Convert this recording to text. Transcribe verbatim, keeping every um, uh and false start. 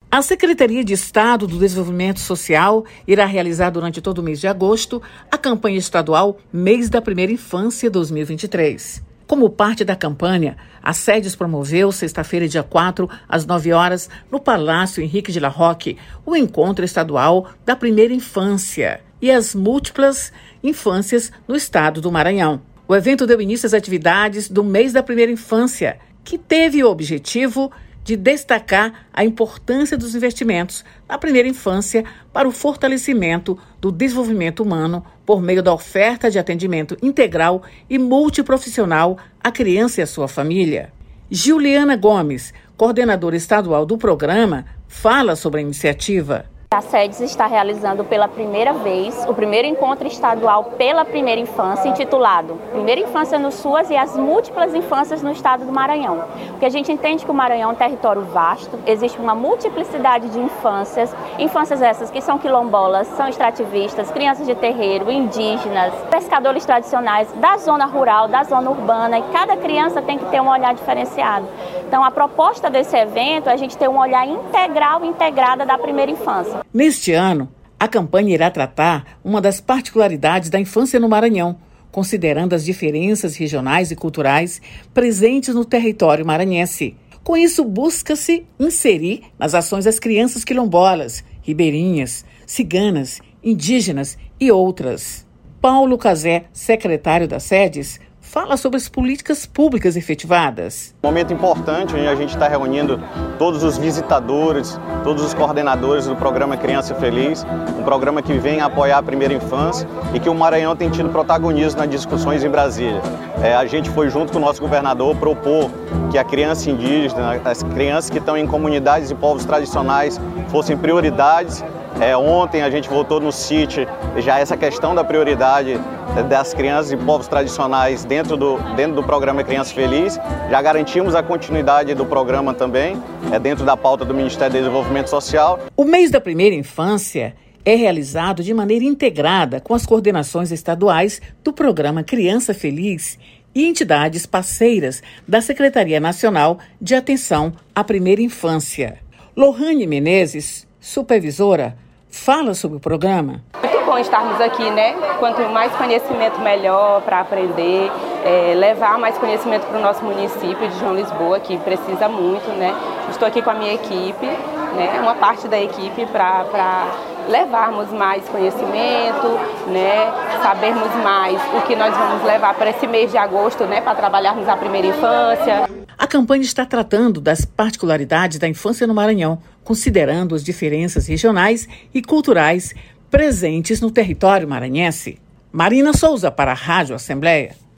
A Secretaria de Estado do Desenvolvimento Social irá realizar durante todo o mês de agosto a campanha estadual Mês da Primeira Infância dois mil e vinte e três. Como parte da campanha, a SEDES promoveu, sexta-feira, dia quatro, às nove horas, no Palácio Henrique de la Roque, o Encontro Estadual da Primeira Infância e as múltiplas infâncias no estado do Maranhão. O evento deu início às atividades do Mês da Primeira Infância, que teve o objetivo de destacar a importância dos investimentos na primeira infância para o fortalecimento do desenvolvimento humano por meio da oferta de atendimento integral e multiprofissional à criança e à sua família. Juliana Gomes, coordenadora estadual do programa, fala sobre a iniciativa. A SEDES está realizando pela primeira vez o primeiro encontro estadual pela primeira infância, intitulado Primeira Infância no SUAS e as múltiplas infâncias no estado do Maranhão. Porque a gente entende que o Maranhão é um território vasto, existe uma multiplicidade de infâncias, infâncias essas que são quilombolas, são extrativistas, crianças de terreiro, indígenas, pescadores tradicionais, da zona rural, da zona urbana, e cada criança tem que ter um olhar diferenciado. Então, a proposta desse evento é a gente ter um olhar integral e integrada da primeira infância. Neste ano, a campanha irá tratar uma das particularidades da infância no Maranhão, considerando as diferenças regionais e culturais presentes no território maranhense. Com isso, busca-se inserir nas ações as crianças quilombolas, ribeirinhas, ciganas, indígenas e outras. Paulo Cazé, secretário da SEDES, fala sobre as políticas públicas efetivadas. Um momento importante onde a gente está reunindo todos os visitadores, todos os coordenadores do programa Criança Feliz, um programa que vem apoiar a primeira infância e que o Maranhão tem tido protagonismo nas discussões em Brasília. É, a gente foi junto com o nosso governador propor que a criança indígena, as crianças que estão em comunidades e povos tradicionais fossem prioridades. É, ontem a gente votou no C I T já essa questão da prioridade das crianças e povos tradicionais dentro do, dentro do programa Criança Feliz. Já garantimos a continuidade do programa também, é, dentro da pauta do Ministério do Desenvolvimento Social. O mês da primeira infância é realizado de maneira integrada com as coordenações estaduais do programa Criança Feliz e entidades parceiras da Secretaria Nacional de Atenção à Primeira Infância. Lohane Menezes, supervisora, fala sobre o programa. Muito bom estarmos aqui, né? Quanto mais conhecimento, melhor para aprender, é, levar mais conhecimento para o nosso município de João Lisboa, que precisa muito, né? Estou aqui com a minha equipe, né? Uma parte da equipe para levarmos mais conhecimento, né? Sabermos mais o que nós vamos levar para esse mês de agosto, né? Para trabalharmos a primeira infância. A campanha está tratando das particularidades da infância no Maranhão, considerando as diferenças regionais e culturais presentes no território maranhense. Marina Souza para a Rádio Assembleia.